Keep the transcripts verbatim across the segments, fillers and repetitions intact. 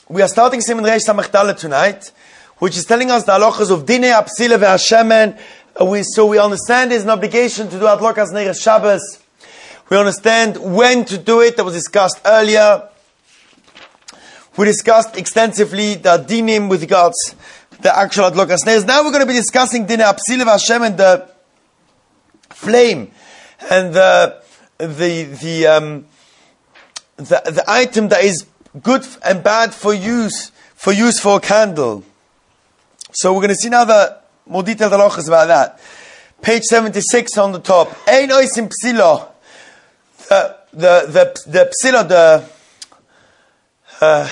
we are starting Siman Reish Samach Dalet tonight, which is telling us the halachas of Dinei Apsila ve'Hashemen. Uh, we, so we understand there's an obligation to do Adlokas Neres Shabbos. We understand when to do it. That was discussed earlier. We discussed extensively the dinim with regards to the actual Adlokas Neres. Now we're going to be discussing Dinei Apsila ve'Hashemen, the flame and the the the um the the item that is good and bad for use for use for a candle. So we're going to see now the more detailed halachas about that. Page seventy-six on the top. Ein oisim psilo. The the the the psilo the uh,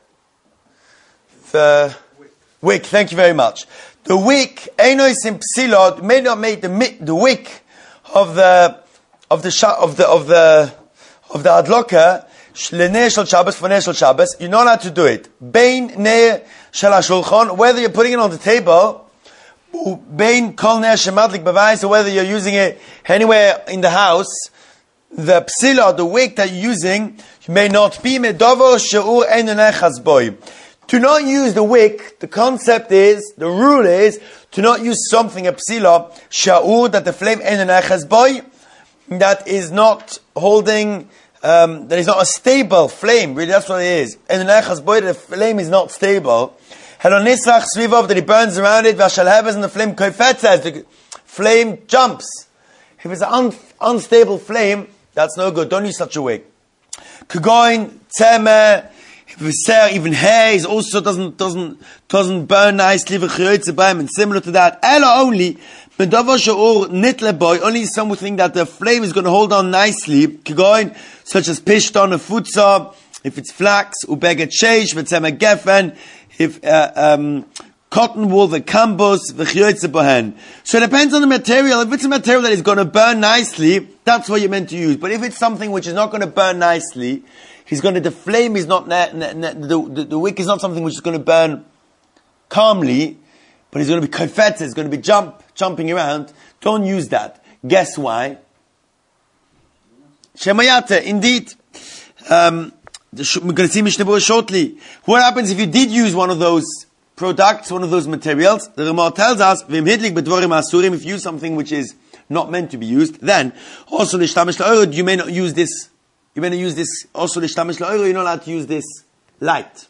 the wick. Thank you very much. The wick. Ein oisim psilo may not make the the wick of the of the of the of the of the adloka. L'neir shel Shabbos for neir shel Shabbos, you're not allowed to do it. Bein neir shel hashulchan, whether you're putting it on the table, bein kol neir shemadlik b'vayis, or whether you're using it anywhere in the house, the psila, the wick that you're using, may not be medovo she'ur ein nechas boy. To not use the wick, the concept is, the rule is, to not use something, a psila, she'ur, that the flame ein nechas boy, that is not holding. Um, that is not a stable flame. Really, that's what it is. And the flame is not stable. That it burns around it. And the flame koifetzes. The flame jumps. If it's an un- unstable flame, that's no good. Don't use such a wick. Kugoin, tzemeh, even hair is also doesn't doesn't doesn't burn nicely. And similar to that, ella only. Only something that the flame is going to hold on nicely, such as pishton, a futzah, if it's flax, ubeget sheish, v'tzemeh gefen, if uh, um, cotton wool, the kambus, v'chiyotze bohen. So it depends on the material. If it's a material that is going to burn nicely, that's what you're meant to use. But if it's something which is not going to burn nicely, he's going to, the flame is not, ne- ne- ne- the, the, the wick is not something which is going to burn calmly, but it's going to be konfetze, it's going to be jump, jumping around. Don't use that. Guess why? Shemayate, indeed. Um, we're going to see Mishnah Berurah shortly. What happens if you did use one of those products, one of those materials? The Ramah tells us, if you use something which is not meant to be used, then also you may not use this. You may not use this. Also you're not allowed to use this light.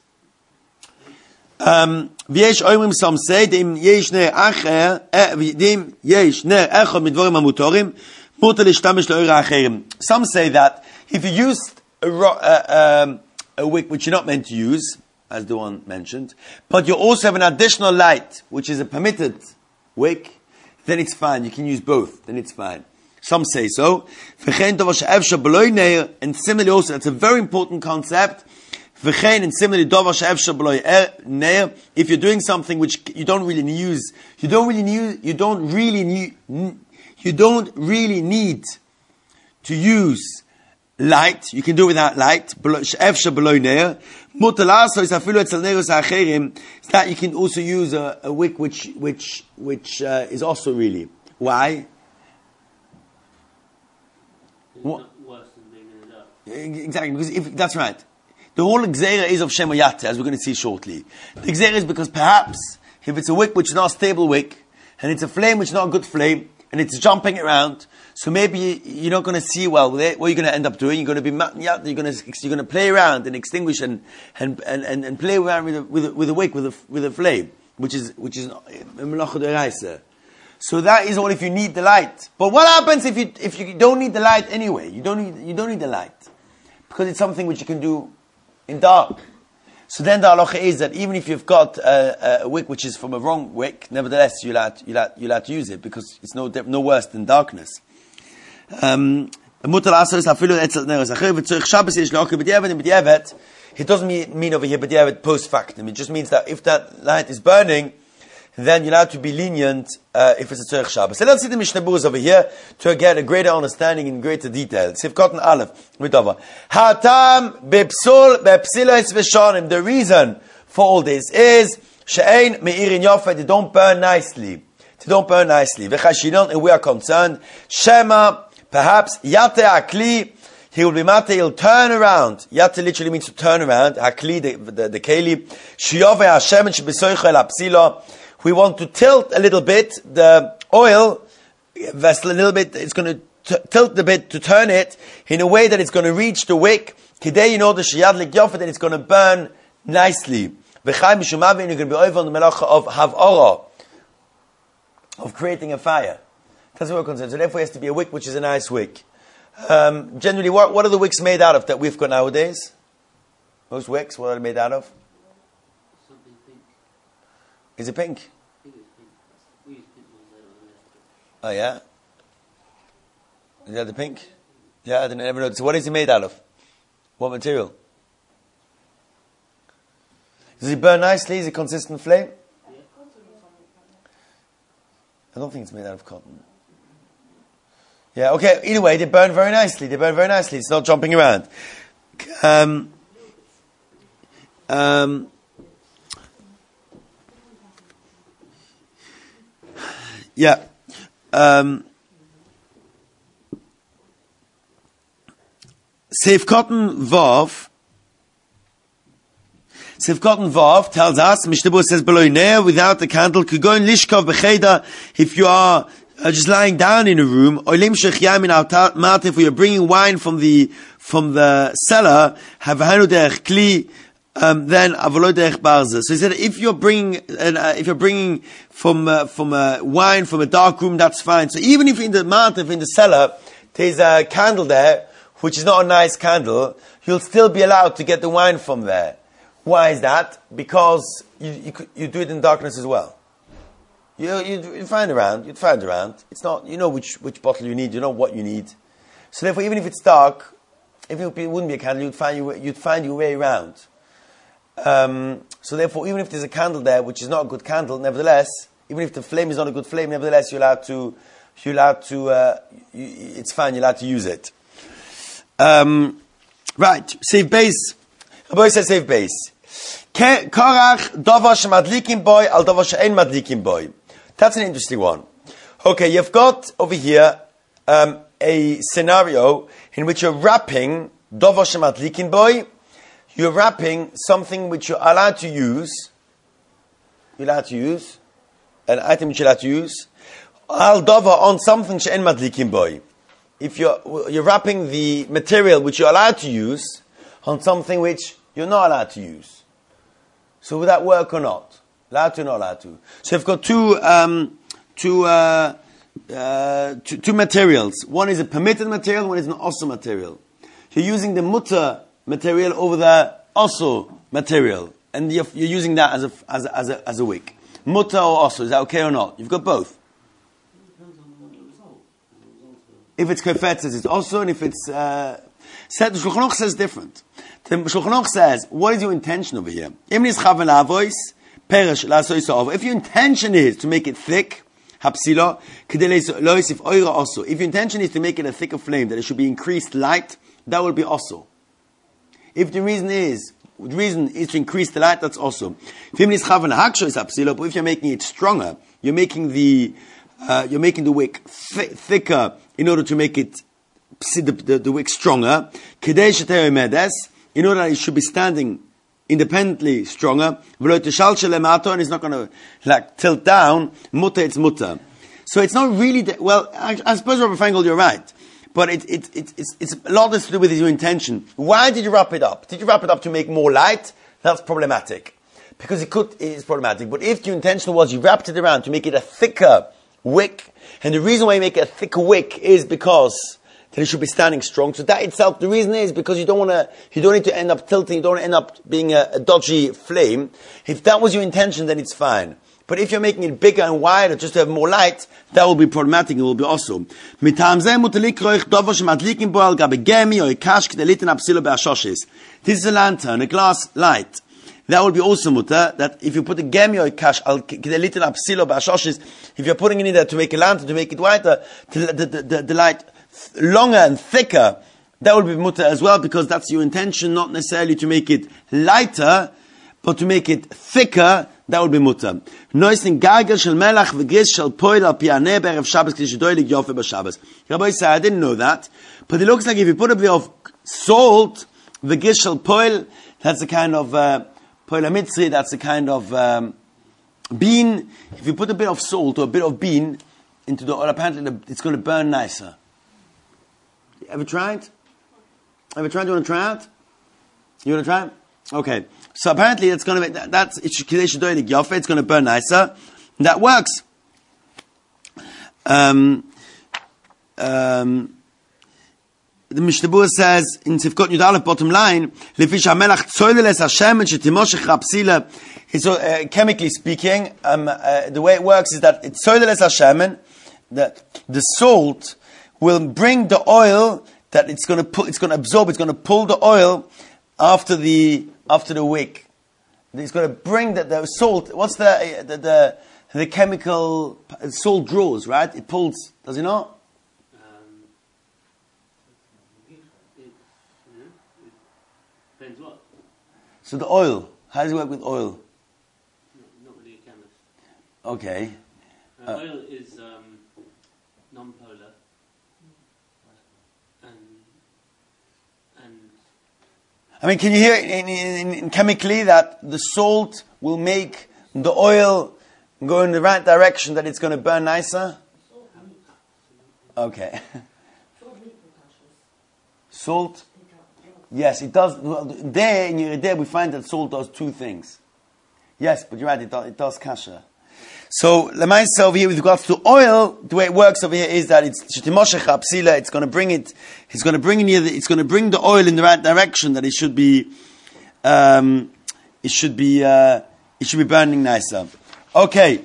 Um, some say, dem yesh ner acher, dem yesh ner echad mit dvorim hamutorim, mutar l'shtamesh le'orer acherim. Some say that if you use a, uh, um, a wick which you're not meant to use, as the one mentioned, but you also have an additional light, which is a permitted wick, then it's fine. You can use both. Then it's fine. Some say so. And similarly also, that's a very important concept. And similarly, if you're doing something which you don't really use, you don't really need, you don't really need, you don't really need to use light. You can do without light. That you can also use a, a wick which which which uh, is also really. Why? What? Worse than being in the dark. Exactly, because if that's right. The whole Gzeira is of Shemayate, as we're going to see shortly. The Gzeira is because perhaps, if it's a wick which is not a stable wick, and it's a flame which is not a good flame, and it's jumping around, so maybe you're not going to see well with it. What you're going to end up doing, you're going to be you're going to you're going to play around and extinguish and and and, and, and play around with a, with a, with a wick with a with a flame, which is which is melacha d'oraisa. So that is all if you need the light. But what happens if you if you don't need the light anyway? You don't need you don't need the light because it's something which you can do in dark. So then the halacha is that even if you've got a, a wick which is from a wrong wick, nevertheless you're allowed, you're allowed, you're allowed to use it because it's no no worse than darkness. Um, it doesn't mean, mean over here b'diavad post factum. It just means that if that light is burning, then you're allowed to be lenient uh, if it's a tzorech Shabbos. So let's see the Mishnah Berurah over here to get a greater understanding in greater detail. Sivkot and Aleph. Hatam bepsul bepsilos v'shonim. The reason for all this is she'ein meirin yofet. They don't burn nicely. They don't burn nicely. V'chashinon, and we are concerned. Shema, perhaps yate akli he will be mate, he'll turn around. Yate literally means to turn around. Hakli, the, the, the keli. Shiyove Hashem shebesoicha el apsilo. We want to tilt a little bit the oil vessel a little bit. It's going to t- tilt the bit to turn it in a way that it's going to reach the wick. Kidei, in order sheyadlik yofa, that it's going to burn nicely. V'chai mishumavin, you're going to be over on the melacha of hav'ora, of creating a fire. That's what we're concerned. So therefore, it has to be a wick which is a nice wick. Um, generally, what, what are the wicks made out of that we've got nowadays? Most wicks, what are they made out of? Something pink. Is it pink? I think it's pink. We use pink ones there on the left. Oh, yeah? Is that the pink? Yeah, I didn't ever know. So what is it made out of? What material? Does it burn nicely? Is it consistent flame? Yeah. I don't think it's made out of cotton. Yeah, okay, either way, they burn very nicely. They burn very nicely. It's not jumping around. Um, um, yeah. Um, Seif Cotton Vav. Seif Cotton Vav tells us, Mishnah says below there, without the candle, could go in Lishkov Becheda, if you are Uh, just lying down in a room, or you're bringing wine from the from the cellar, um, then so he said, if you're bringing uh, if you're bringing from uh, from uh, wine from a dark room, that's fine. So even if in the matif in the cellar there's a candle there, which is not a nice candle, you'll still be allowed to get the wine from there. Why is that? Because you you, you do it in darkness as well. You, you'd, you'd find around, you'd find around. It's not, you know which, which bottle you need, you know what you need. So therefore, even if it's dark, if it wouldn't be a candle, you'd find, you, you'd find your way around. Um, so therefore, even if there's a candle there, which is not a good candle, nevertheless, even if the flame is not a good flame, nevertheless, you're allowed to, you're allowed to, uh, you, it's fine, you're allowed to use it. Um, right, save base. Rabbi says save base. Korach, dava shemadlikim boy, al dava she'en madlikim boy. That's an interesting one. Okay, you've got over here um, a scenario in which you're wrapping dava shemadlikim boy. You're wrapping something which you're allowed to use. You're allowed to use an item which you're allowed to use. Al dava on something she'en madlikim boy. If you're you're wrapping the material which you're allowed to use on something which you're not allowed to use. So would that work or not? Allowed to, not allowed to. So you've got two, um, two, uh, uh, two, two materials. One is a permitted material, one is an also material. You're using the mutter material over the also material, and you're, you're using that as a, as a, as a, as a wick. Mutter or also, is that okay or not? You've got both. If it's kefetzes, it's also, and if it's, uh, said, the Shulchan Aruch says different. The Shulchan Aruch says, what is your intention over here? If your intention is to make it thick, if your intention is to make it a thicker flame, that it should be increased light, that will be also. If the reason is, the reason is to increase the light, that's also. But if you're making it stronger, you're making the, uh, you're making the wick th- thicker in order to make it, the, the, the wick stronger, in order that it should be standing independently stronger, and it's not going to like tilt down, mutter, it's mutter. So it's not really, the, well, I, I suppose Rabbi Feingold, you're right, but it, it, it, it's, it's a lot less to do with your intention. Why did you wrap it up? Did you wrap it up to make more light? That's problematic. Because it could, it's problematic. But if your intention was you wrapped it around to make it a thicker wick, and the reason why you make it a thicker wick is because that it should be standing strong. So that itself, the reason is because you don't want to, you don't need to end up tilting, you don't want to end up being a, a dodgy flame. If that was your intention, then it's fine. But if you're making it bigger and wider just to have more light, that will be problematic, it will be also. This is a lantern, a glass light. That would be also mutter, that if you put a gemi or a kash, if you're putting it in there to make a lantern, to make it wider, the, the, the, the light longer and thicker, that will be mutter as well, because that's your intention, not necessarily to make it lighter, but to make it thicker, that would be mutter. Noisin gargel shel melach v'gis shel poil al pianeh be'erev Shabbos k'di shedoilig yofe b'Shabbos. Rabbi said, I didn't know that, but it looks like if you put a bit of salt, v'gis shel poil, that's a kind of uh, poil hamitzri, that's a kind of um, bean. If you put a bit of salt or a bit of bean into the oil, apparently it's going to burn nicer. You ever tried? Ever tried? You want to try it? You want to try it? Okay. So apparently it's going to be, that's, it's going to burn nicer. And that works. Um, um, the Mishnah Berurah says in Sifkot Yud Aleph, bottom line, Lefish HaMelach Tzoileles Hashem and Shetimoshech Rapsila. So, uh, chemically speaking, um, uh, the way it works is that it's Tzoileles Hashem, the the salt will bring the oil that it's going to pull, it's going to absorb, it's going to pull the oil after the after the wick. It's going to bring the, the salt. What's the the, the the chemical salt draws, right? It pulls. Does it not? Um, it, you know, it depends what. So the oil. How does it work with oil? Not, not really a chemist. Okay. Uh, Uh, oil is um, non-polar. And and I mean, can you hear in, in, in chemically that the salt will make the oil go in the right direction, that it's going to burn nicer? Okay. Salt? Yes, it does. Well, there, in your there, we find that salt does two things. Yes, but you're right, it does, it does kasha. So, Lemaisa over here with regards to oil, the way it works over here is that it's Shetimoshech Apsila, it's going to bring it, it's going to bring in here, it's going to bring the oil in the right direction, that it should be, um, it should be, uh, it should be burning nicer. Okay.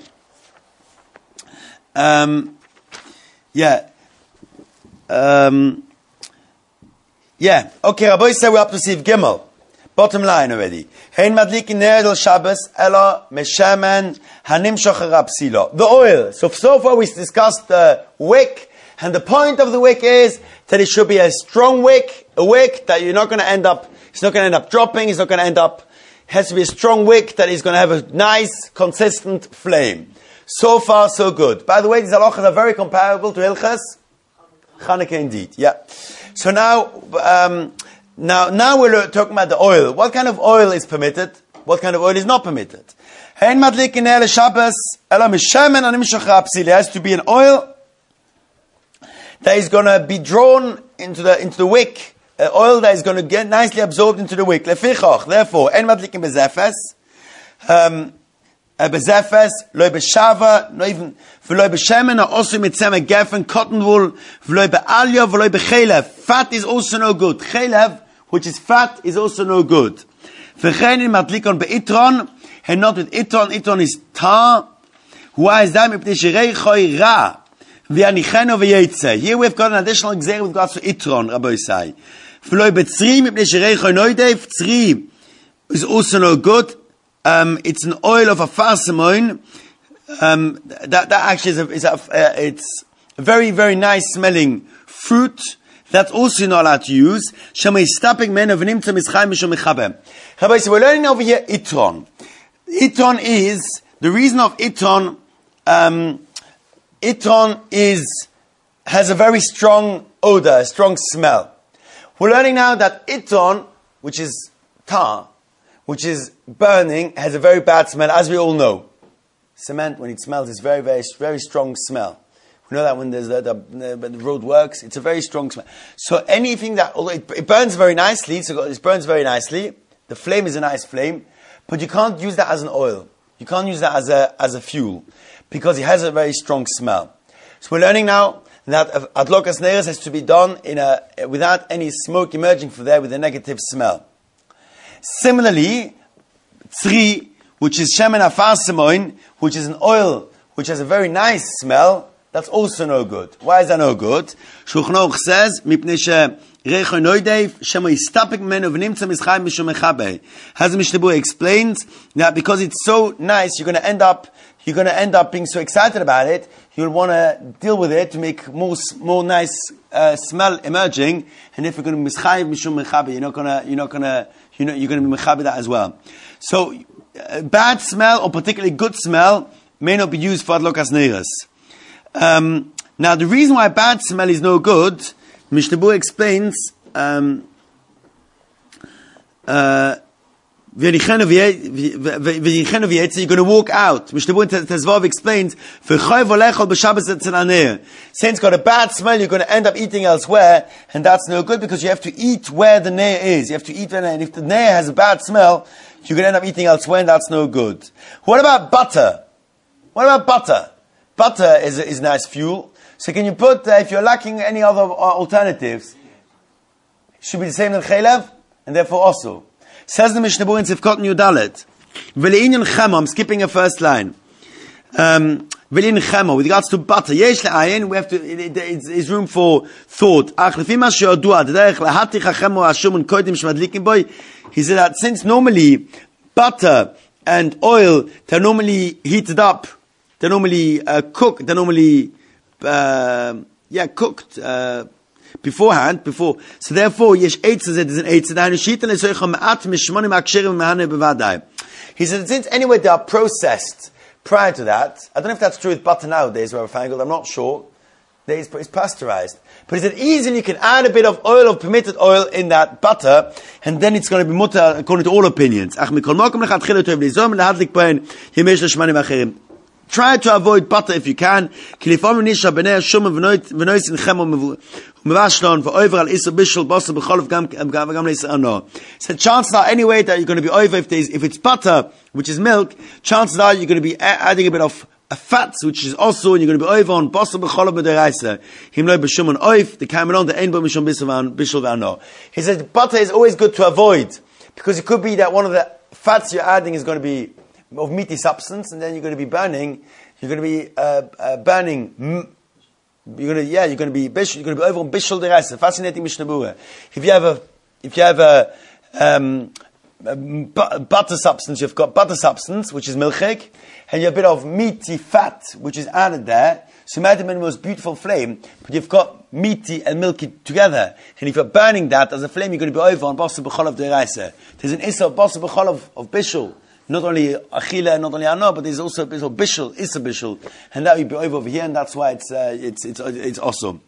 Um, yeah. Um, yeah. Okay, Rabbi said we're up to Siv Gimel. Bottom line already. Hein madlikin ner el Shabbos ela meshaman hanimshach rapsilo. The oil. So so far we discussed the wick, and the point of the wick is that it should be a strong wick, a wick that you're not going to end up. It's not going to end up dropping. It's not going to end up. It has to be a strong wick that is going to have a nice, consistent flame. So far, so good. By the way, these halachas are very comparable to Hilchas Chanukah indeed. Yeah. So now. Um, Now, now we're talking about the oil. What kind of oil is permitted? What kind of oil is not permitted? It has to be an oil that is going to be drawn into the into the wick. An oil that is going to get nicely absorbed into the wick. Therefore, en madlikin bezefes, um, bezefes, loy beshava, no even v'loy beshemen, also mitzeme gefen, cotton wool, v'loy be'alya, v'loy bechelev. Fat is also no good. Chelev, which is fat, is also no good. V'chein in matlikon be'itron, and not with itron. Itron is tar. Why is that? Mipnei shirei choy ra. V'yanicheno v'yetze. Here we've got an additional example with regards to itron, Rabbi Yisai. V'loy be'tzri, mipnei shirei choy noidev. Tzri is also no good. Um, it's an oil of a farsimon. Um, that, that actually is a, is a uh, it's a very, very nice smelling fruit. That's also not allowed to use. Rabbi said, we're learning over here itron. Itron is, the reason of itron, um, itron is, has a very strong odor, a strong smell. We're learning now that itron, which is tar, which is burning, has a very bad smell, as we all know. Cement, when it smells, is very, very, very strong smell. We know that when there's the, the, the, the road works, it's a very strong smell. So anything that, although it, it burns very nicely, so it burns very nicely, the flame is a nice flame, but you can't use that as an oil. You can't use that as a as a fuel, because it has a very strong smell. So we're learning now that adlokas neiros has to be done in a without any smoke emerging from there with a negative smell. Similarly, tzri, which is shemen afarsemoin, which is an oil which has a very nice smell, that's also no good. Why is that no good? Shulchan Aruch says, "Mipnei shereicho noidev shemo yistapik mimenu v'nimtza mischayim mishum mechabe." As the Mishnah Berurah explains, that because it's so nice, you're going to end up, you're going to end up being so excited about it, you'll want to deal with it to make more, more nice uh, smell emerging. And if you're going to be mischayim mishum mechabe, you're not going to, you're not going to, you know, you're going to be mechabe that as well. So uh, bad smell or particularly good smell may not be used for adlokas neiras. Um, now, the reason why bad smell is no good, Mishnah Berurah explains. Um, uh, You're going to walk out. Mishnah Berurah Tezvav explains, since got a bad smell, you're going to end up eating elsewhere, and that's no good because you have to eat where the neir is. You have to eat where, and if the neir has a bad smell, you're going to end up eating elsewhere, and that's no good. What about butter? What about butter? Butter is is nice fuel. So can you put, uh, if you're lacking any other uh, alternatives, it should be the same as chaylev, and therefore also. Says the Mishnah Berurah in Sivkot Yudalet. V'le'inyan chema, I'm skipping a first line. Um, V'le'inyan chema, with regards to butter, yesh le'ayin, we have to, it, it, it's, it's room for thought. Ach lefi ma she'odua, derech lahatich ha'chemo ha'ashum kodim shmadlikim boy. He said that since normally butter and oil, they're normally heated up, they're normally uh, cooked, they're normally, uh, yeah, cooked, uh, beforehand, before. So therefore, yesh eitz is an eitz. He said, since anyway they are processed prior to that, I don't know if that's true with butter nowadays, where I'm not sure. It's, it's pasteurized. But he said, easily you can add a bit of oil, of permitted oil in that butter, and then it's going to be mutter according to all opinions. Try to avoid butter if you can. So chance are anyway that you're going to be over if there's, if it's butter, which is milk, chances are you're going to be adding a bit of a fat, which is also, and you're going to be over on basar b'cholav b'deraisa. Him lo b'shum on oif, the kamen on the ein bo mishum bishul v'ano. He says butter is always good to avoid, because it could be that one of the fats you're adding is going to be of meaty substance, and then you're going to be burning. You're going to be uh, uh, burning. Mm, you're going to, yeah, you're going to be bishul. You're going to be over on bishul deraisa. Fascinating Mishnah Berurah. If you have a, if you have a, um, a bu- butter substance, you've got butter substance, which is milchik, and you have a bit of meaty fat, which is added there. So you might have the most beautiful flame, but you've got meaty and milky together. And if you're burning that as a flame, you're going to be over on basar b'cholav deraisa. There's an issa of basar b'cholav of bishul. Not only achila, not only ano, but there's also a bit of bishul, issa bishul, and that would be over over here, and that's why it's uh, it's it's it's awesome.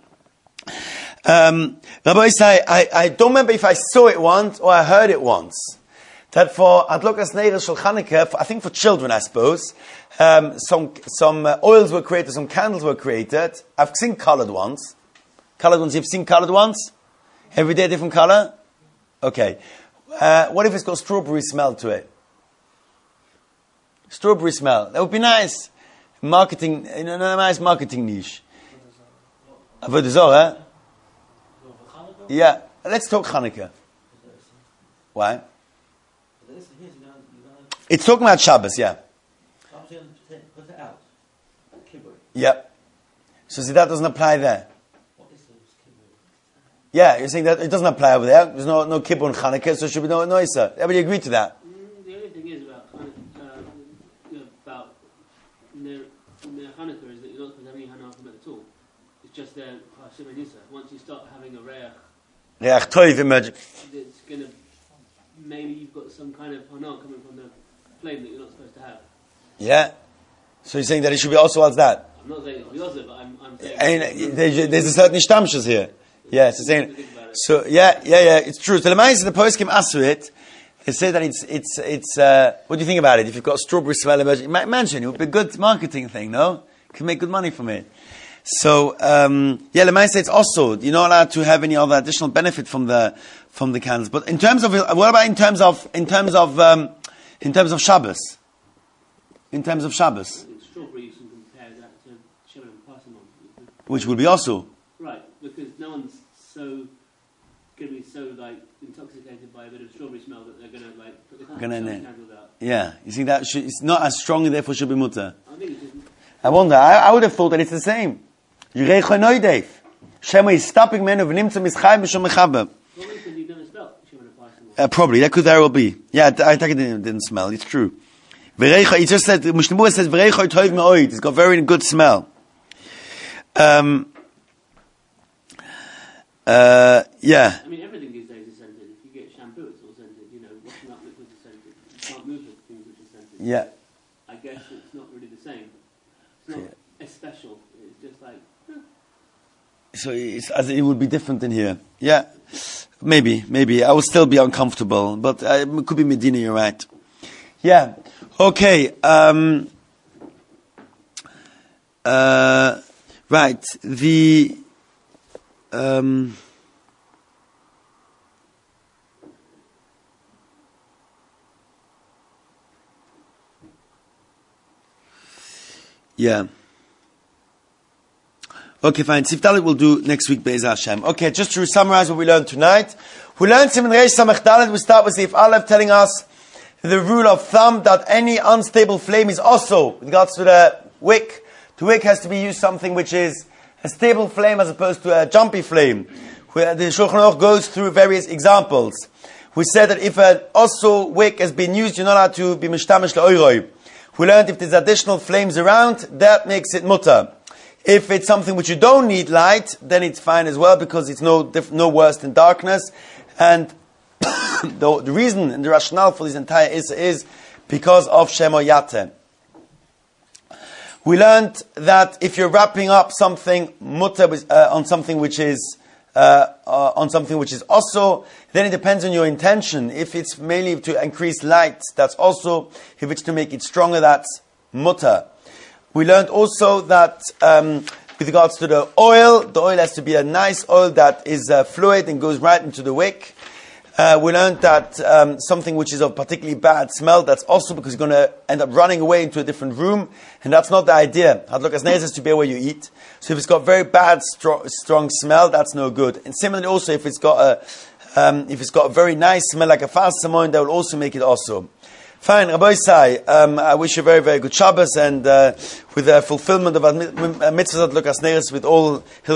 Um, Rabbi say, I, I don't remember if I saw it once or I heard it once. That for adlokas neiras shel Chanukah, I think for children, I suppose, um, some some uh, oils were created, some candles were created. I've seen colored ones. Colored ones. You've seen colored ones. Every day different color. Okay. Uh, what if it's got strawberry smell to it? Strawberry smell. That would be nice. Marketing, you know, a nice marketing niche. Avodah Zarah, huh? Yeah. Let's talk Chanukah. Why? It's talking about Shabbos, yeah. Yeah. So see, that doesn't apply there. Yeah, you're saying that it doesn't apply over there. There's no no kibbur on Chanukah, so there should be no no Issa. Everybody agree to that? The only thing is about Chanukah, uh, you know, about near Chanukah is that you're not supposed to have any Hanah from it at all. It's just there for Hashem and Yisa. Once you start having a reach, reach toiv emerging, it's gonna, maybe you've got some kind of Hanah coming from the flame that you're not supposed to have. Yeah. So you're saying that it should be also as that? I'm not saying it's also, but I'm, I'm saying... And there's, there's a certain ishtamshus here. Yeah, so saying, so yeah, yeah, yeah, it's true. So the Ma'is the poskim asu it. They say that it's it's it's. Uh, what do you think about it? If you've got strawberry smell emerging, mention it would be a good marketing thing. No, you can make good money from it. So um, yeah, the Ma'is it's also you're not allowed to have any other additional benefit from the from the candles. But in terms of what about in terms of in terms of um, in terms of Shabbos? In terms of Shabbos, strawberry you can compare that to Shem and Parsimon, which would be also right because no one's so going to be so like intoxicated by a bit of strawberry smell that they're going to like put the candles out. Yeah, you see that should, it's not as strong, therefore should be mutter. I think it's just, I wonder. I, I would have thought that it's the same. Yirei chonoidev. Shema is stopping men of nimtzah mischayim b'shom mechaber. Probably because you've never smelled Shem and Parsimon. Uh, probably that could very well be. Yeah, I think it didn't, didn't smell. It's true. He just said, Mishnah Berurah says, V'reicha toiv me'oid. It's got very good smell. Um, uh, yeah. I mean, everything these days is scented. If you get shampoo, it's all scented. You know, washing up liquids is scented. You can't move the things Yeah. I guess it's not really the same. It's not yeah. as special. It's just like. Huh. So it's, as it would be different in here. Yeah. Maybe, maybe. I will still be uncomfortable, but uh, it could be Medina, you're right. Yeah. Okay. Um, uh, right. The, um, yeah. Okay, fine. Sif Dalet we'll do next week, Be'ez Hashem. Okay, just to summarize what we learned tonight. We learned Siman Reish Samech Dalet. We start with Sif Aleph telling us the rule of thumb that any unstable flame is also, with regards to the wick, the wick has to be used something which is a stable flame as opposed to a jumpy flame. Where the Shulchan Aruch goes through various examples. We said that if an also wick has been used, you're not allowed to be mishtamish le'oiroi. We learned if there's additional flames around, that makes it mutter. If it's something which you don't need light, then it's fine as well, because it's no diff- no worse than darkness. And the, the reason and the rationale for this entire is is because of Shemo Yate. We learned that if you're wrapping up something mutter uh, on something which is uh, uh, on something which is also, then it depends on your intention. If it's mainly to increase light, that's also. If it's to make it stronger, that's mutter. We learned also that um, with regards to the oil, the oil has to be a nice oil that is uh, fluid and goes right into the wick. Uh, we learned that um, something which is of particularly bad smell, that's also because you're going to end up running away into a different room, and that's not the idea. Hadlokas Neis is to be where you eat. So if it's got very bad, stro- strong smell, that's no good. And similarly also, if it's got a um, if it's got a very nice smell like a fast samon, that will also make it awesome. Fine, Rabbi Isai, um, I wish you a very, very good Shabbos, and uh, with the fulfillment of our mitzvahs at Lukas Neres with all